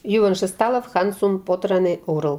Юван Шесталов хансум потране урл.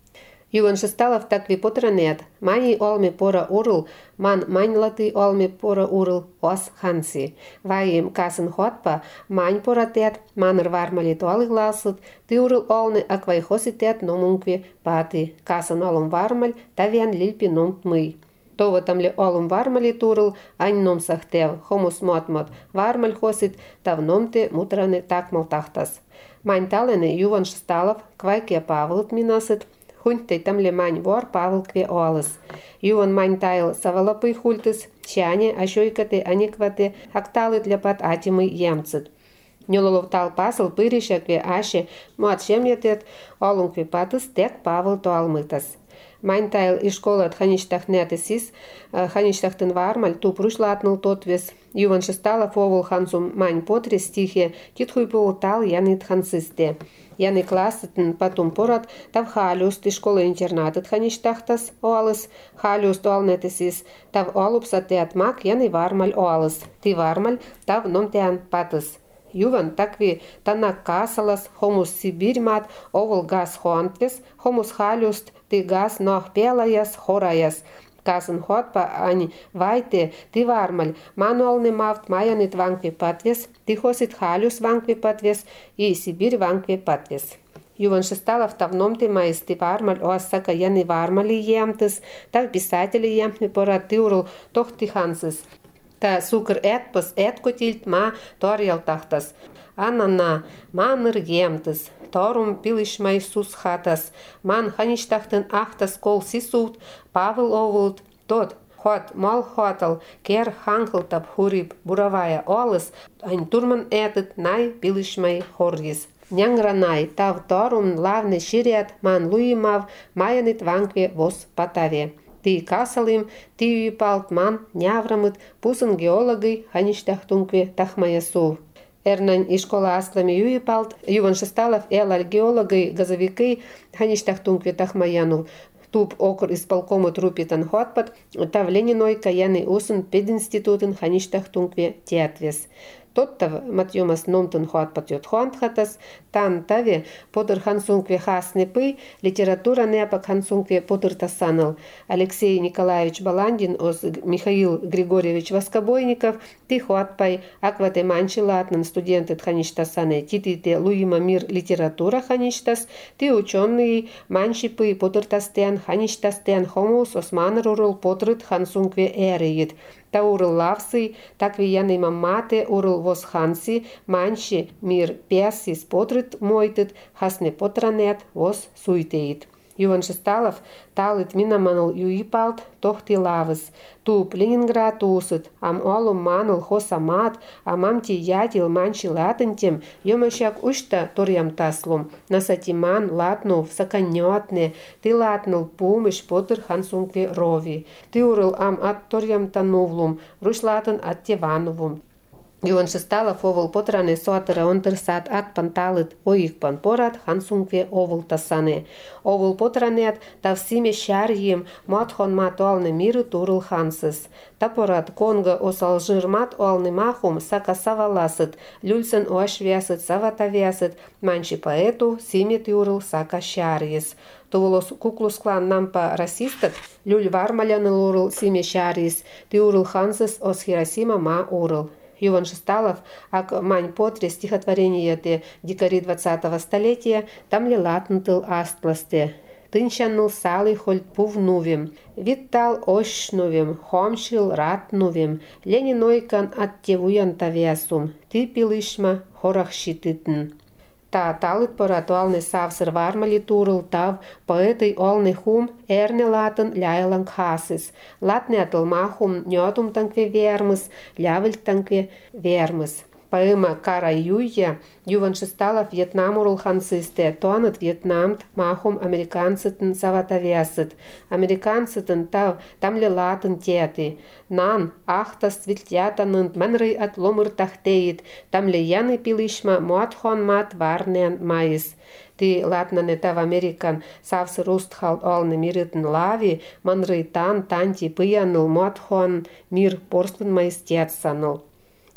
Юван Шесталов такви потранет, мани олме пора урл, ман маньлаты олме пора урл ос ханси. Ваим касын хотпа, мань поратет, манр вармалит олигласут, ты урл олне аквайхоситет номункви пати. Касын олум вармаль, тавиан лильпи ном мый. Това тамле олум вармали турл, ань ном сахтев, хомус мотмот, вармаль хосит, тав номте мутране такмал тахтас. Мань талене Юван Шесталов, квайке Павлут минасит, хуньте тамле мань вор Павлкве олас. Юван мань тайл савалапый хультыс, чане, ашойкате, аниквате, акталы для пат атимы емцит. Нюлолов тал пасл пыришакве аше, муат шемьятет, олумкве патыс тек Павл туалмытас. Майн тайл и школа от хаништахнетесис, хаништахтен вармаль, туп рушлатнул тот вес. Юван Шесталов овул хансум майн потре стихе, китхуй поутал янит хансисте. Яны классетен потом порад, тав халюст и школа-интернатет хаништахтас оалыс, халюст оалнетесис, тав олупсатеат мак яны вармаль оалыс, ты вармаль, тав номтеан патыс. Юван такви танак касалас, хомус Сибирьмат, овул газ хоантвес, хомус халюст, ты газ нох пелаяс, хораяс. Касын хотпа ани вайте, ты вармаль, мануалны мавт маянит ванкви патвес, ты хосит халюс ванкви патвес и Сибирь ванкви патвес. Юван Шесталов тавном ты маис ты вармаль оассака яны вармали емтыс, так писатели емтми пора тюрл тох ты хансыс. Та сукр этпас эткотильт ма торял тахтас. Анана маныр емтыс. Торум пилишмай сус хатас. Ман хаништахтын ахтас кол сисут. Павел овулт. Тот хот мал хотал. Кер ханхл тап хуриб буравая олыс. Ань турман этот най пилишмай хоргис. Нянгранай тав торум лавне шириат ман луимав маянит ванкве вос патаве. Ты касалым, ты юпалтман, няврамыт, пусын геологы, хаништахтункве тахмаясув. Эрнань и школа аслами юипалт, Юван Шесталов, элаль геологы, газовики, хаништахтункве тахмаянул. Туп окр исполкома трупитан хотпат, тав лениной каяны усын пединститутын хаништахтункве театвес. Тоттав матьюмас номтын хотпат йотхуантхатас, тан таве подыр хансункве хаснепы, литература непак хансункве подыр тасанал. Алексей Николаевич Баландин ос Михаил Григорьевич Воскобойников, ты хотпай, аквате манчи латнан студенты хаништасане, титите луима мир литература хаништас, ты ученый манчипы подыр тастен хаништастен хомус осман рурул подрыт хансункве эреид. Та урыл лавсы, так вияны маммате урыл вос ханси, манши мир песис подрыт мойтыт, хасне потранет вос суйтеит. Юван Шесталов талыт минаманыл юипалт тохти лавыс. Туп Ленинград усыт, ам олум маныл хосамат, амамти ятил манши латынтем, йомашак ушта торям таслум. Насатиман латнув саканьотне, ты латнул пумыш потыр хансункве рови. Ты урыл ам от торям танувлум, руш латын от тевановум. Юван Шесталов овул потране суатыра онтырсат ат панталыт оикпан порат хансункве овул тасане. Овул потранет тавсиме шарьем матхон мат олны миры турыл хансыс. Тапорат конга осалжирмат олны махум сака саваласыт, люльсен оашвясыт саватавясыт, манчи поэту симет юрыл сака шарьес. Туволос куклус-клан нампа расистат, люль вармаляны лурыл симе шарьес, ты урыл хансыс ос Хиросима ма урыл. Юван Шесталов, ак мань потре стихотворение те дикари 20-го столетия, там ли латнтыл астласте. Тынчанул салы холь пувнувим, виттал ощнувим, хомшил ратнувим, ленинойкан аттевуян тавясум, ты пилышма хорахшитытн. Та талыт поратуалны савсыр вармали турыл тав, поэтой олны хум эрне латын ляйлан хасыс. Латне атылмахум нётум танкве вермыс, лявыль танкве вермыс. Поэма «Кара Юйя» Юван Шесталов Вьетнам урыл хансысте, тонат Вьетнамт махум американцытын саватавясыт. Американцытын тав тамле латын теты. Нан ахтас вильтятанын мэнрый от ломыр тахтеит, тамле яны пилышма муатхон мат варнен майыс. Ты латнане тав Американ савсы рустхал олны мирытын лави, манрый тан танти пыяныл муатхон мир порстын майыстет саныл. Тох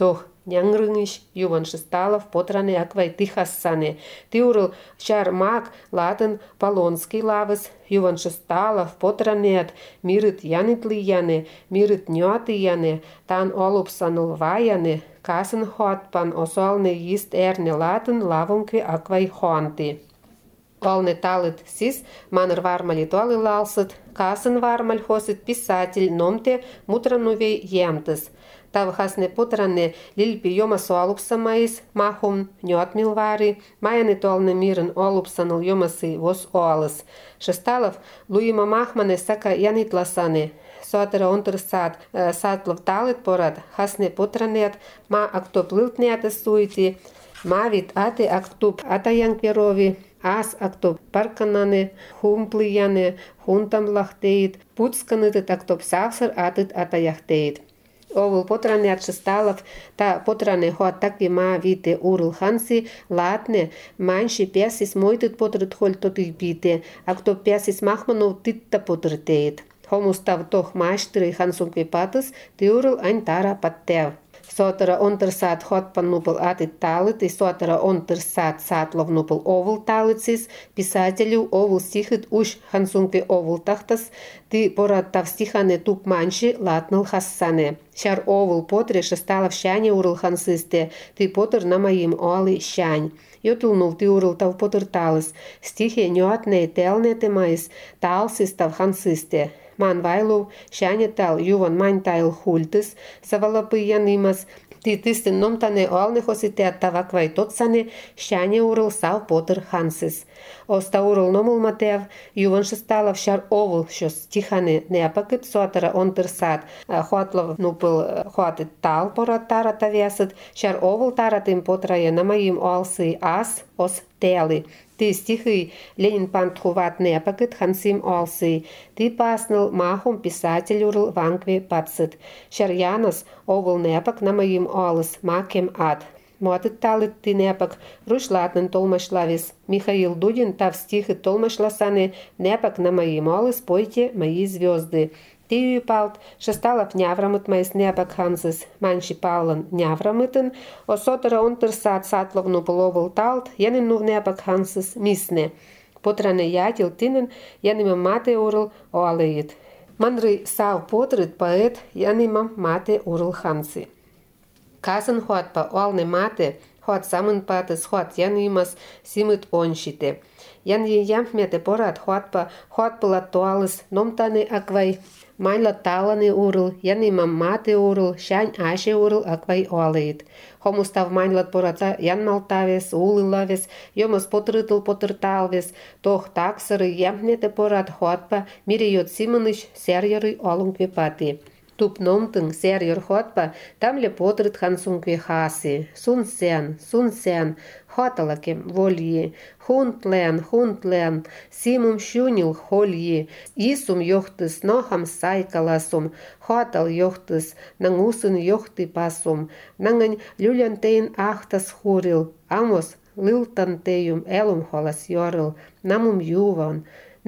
Нянгрыныш, Юван Шесталов, потране аквай Тихассане. Тиурл шар мак латын Полонский лавыс, Юван Шесталов, потранеат, мирит янитли яне, мирит ньоты яне, тан олупсанул ваяне, касын хотпан осолне есть эрне латын лавунки аквай хонти. Олне талит сис, манер вармали туалы лалсит, касын вармаль хосит писатель номте мутранувей емтыс. Тавхасне потране лильпи йомас олупсамаис, махум ньотмилвари, маяне толне мирен олупсанул йомасы вос олас. Шесталов луима махмане сака янитласане. Сотера онтерсат сатлов талит порад, хасне потранет, ма актоп лилтнеата суити, ма вит ате актоп атаянг перови, ас актоп парканане, хумплияне, хунтам лахтеит, пуцканытет актоп сахсар атит атаяхтеит. Овул потранят Шесталов, та потране хоат такви ма вите урл ханси, латне, манши пясис мойтит потрит холь тотих бите, а кто пясис махманов титта потритеет. Хомустав тох майштри хансун квипатас, ти урл ань тара паттев. Сотера онтерсат хотпан нупал атит талит, и сотера онтерсат сатлов нупал овул талицис, писателю овул стихит уж хансункви овул тахтас, ти порад тав стихане туп манши латнал хассане. Шар овул потре Шесталов шане урл хансисте, ти потер на моим оли шань. Йотулнув ти урл тав потер талис, стихе ньотне телне темайс, талсис тав хансисте. Man vailu šāņetāl juvan maņtāil hultis, savalapī janīmas, tītistin nomtane olnehositēt tavak vai totsane šāņe url sav poter hansis. Osta url nomulmatev juvan Šestalov šar ovul šos tihane neapakit sotara ontersāt hoatlov nupil hoatit tāl porat tāra taviesat, šar ovul tāratim potraja namajim olsī as os tēli. Ти стихи Ленин пантхуват непакет хансим олси. Ти паснал махум писатель урл ванкве пацит. Шарьянас овул непак на моим олс макем ад. Мотит талит ти непак рушлатнен толмашлавис. Михаил Дудин тав стихи толмашласане непак на моим олс пойте мои звезды. Тию палт Шесталов няврамыт майс непак хансис, манши палан няврамытын, о сотера онтерсат сатловну половыл талт, янин нув непак хансис мисне. Потране ятил тинен, янима мате урл оалеит. Манры сав потрит поэт, янима мате урл ханси. Казан хоатпа оалне мате, хоат самын патыс, хоат янимас симыт оншите. Ян яммете порат хоатпа латтуалыс, номтане аквай, Майла таланы урыл, янимам мате урыл, шань аше урыл аквай оалеит. Хомустав майнлат пораца ян малтавес, улылавес, йомас потрытыл потырталвес, тох таксыры ямнете порат хоатпа, мире йот симыныш серьеры олунгве пати. Туп номтың серьер хоатпа, тамле потрыт хансунгве хаси. Сун сен, хоталакем вольи. Хунтлен, симум шунил хольи. Исум йохтыс нохам сайкаласум, хотал йохтыс, нангусын йохты пасум. Нангань люлянтейн ахтас хурил, амос лилтантеюм элум холас йорил. Намум юван,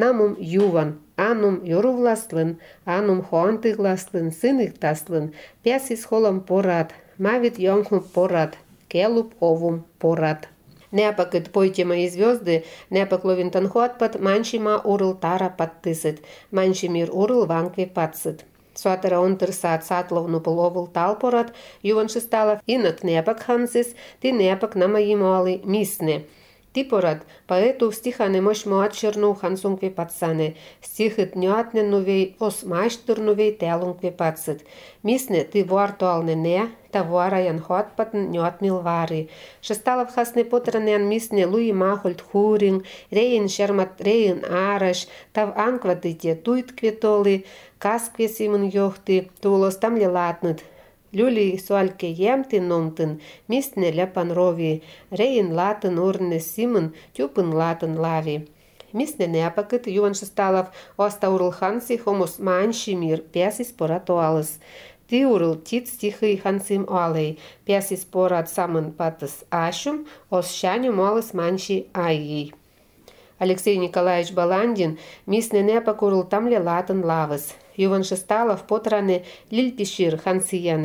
анум йорувласлын, анум хоантыгласлын, сыныктаслын, пясис холам порад, мавит йонгху порад, келуп овум порад. Непакет пойте мои звезды, непак ловинтан хотпат, маншима урл тара паттысыт, маншимир урл ванкве патсыт. Сотера онтерсат сатловну половыл тал порад, Юван Шесталов инак непак хансис, ти непак на мои моали мисне. Ти порад, поэту стихане мощ моат черну хансунгве пацане, стихит ньоатне нувей, ос майштыр нувей телунгве пацит. Мисне ти вуартуалне не, та вуараян хотпатн ньоатмил вари. Шесталов хасне потранеан мисне луи махольт хурин, рейн шермат рейн араш, тав анкватите туит кветоли, каскве симын йохты, тулос тамле латнет. Люли суальке емти номтын, мисне ляпан рови, рейн латын урне симын, тюпын латын лави. Мисне непакыт Юван Шесталов оста урл ханси хомус манши мир, пясис порат оалыс. Ти урл тит стихы хансим оалей, пясис порат самын патыс ашум, ос шаню молыс манши айи. Алексей Николаевич Баландин мисне непак урл тамле латын лавыс. Юван Шесталов потране лильпишир хансияне.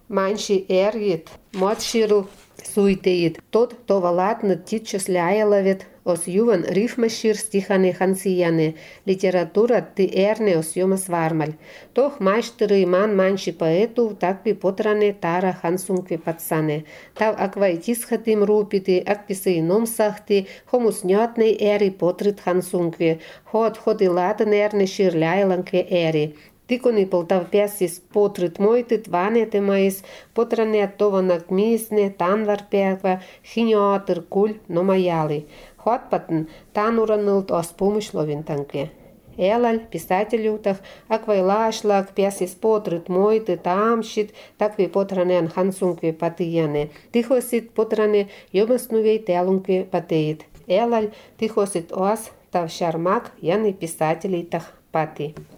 Манши эргит, модширл суйтеит. Тот товалатны титчесляяловет, ос юван рифмашир стихане хансияне, литература ты эрне ос йомас вармаль. Тох майштеры ман манши поэту, такви потране тара хансункви пацане. Тав аквайтисхатим рупити, акписы ином сахти, хомус нятный эри потрит хансункви, ход и ладен эрне ширляйланкви эри. Тикони полтав пясис потрит мойтит ванете маис, потране тованак мисне, танвар перква, хиньотер куль номаяли. Хотпатн тануранылт ос помышловинтанке. Элаль, писателютах, аквайлашлак, пясис потрит мойты, тамшит, такви потранеан хансункви патияне. Тихосит потране йомаснувей телункви патеит. Элаль, тихосит ос, тав шармак, яны писателитах пати.